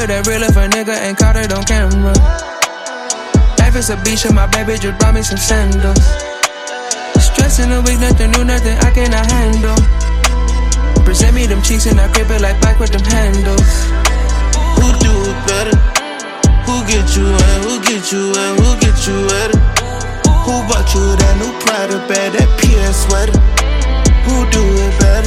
it ain't real if a nigga ain't caught it on camera. Life is a beach and my baby just brought me some sandals. Stressing a week, nothing new, nothing I cannot handle. Present me them cheeks and I grip it like back with them handles. Who do it better? Who get you and who get you and who get you better? Who bought you that new Prada bag, that PS sweater? Who do it better?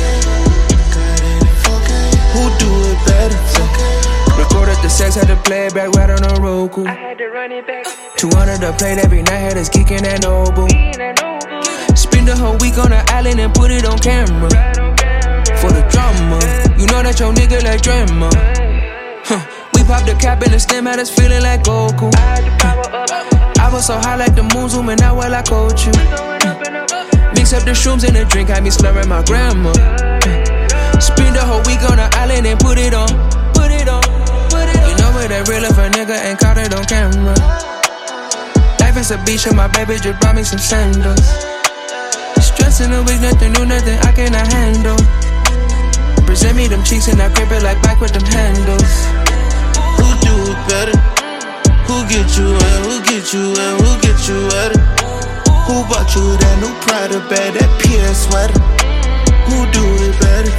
Who do it better? Recorded the sex, had to play it back right on the Roku. I had to run it back. 200 a plate every night, had us geeking at Noble. Spend the whole week on the island and put it on camera. For the drama, you know that your nigga like drama. We popped the cap in the stem, had us feeling like Goku. I was so high like the moon, zooming out while I coach you. Mix up the shrooms in the drink, had me slurring my grandma. Spend the whole week on the island and put it on. You know it ain't real if a nigga ain't caught it on camera. Life is a beach and my baby just brought me some sandals. Stressing a week, nothing new, nothing I cannot handle. Present me them cheeks and I grip it like back with them handles. Who do it better? Who get you and who get you and who get you better? Who bought you that new Prada bag, that PS sweater? Who do it better?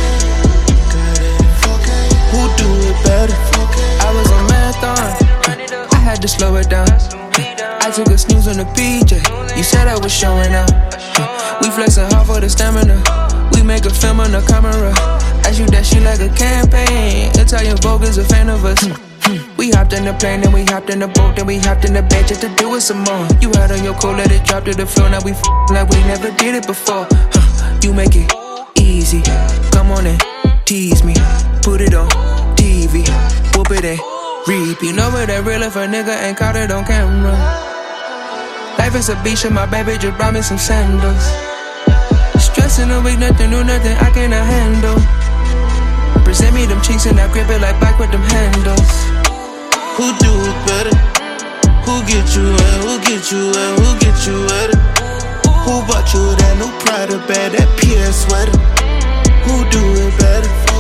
Who do it better? I was on marathon, I had to slow it down. I took a snooze on the PJ, you said I was showing out. We flexing hard for the stamina, we make a film on the camera. Ask you that shit like a campaign, Italian Vogue is a fan of us. We hopped in the plane, then we hopped in the boat, then we hopped in the bed just to do it some more. You had on your coat, let it drop to the floor, now we like we never did it before. You make it easy, come on and tease me, put it on TV, whoop it and reap. You know it ain't real if a nigga ain't caught it on camera. Life is a beach and my baby just brought me some sandals. Stressing a week, nothing new, nothing I cannot handle. Present me them cheeks and I grip it like back with them handles. Who do it better? Who get you and who get you and who get you better? Who bought you that new Prada bag, that PS sweater? Who do it better?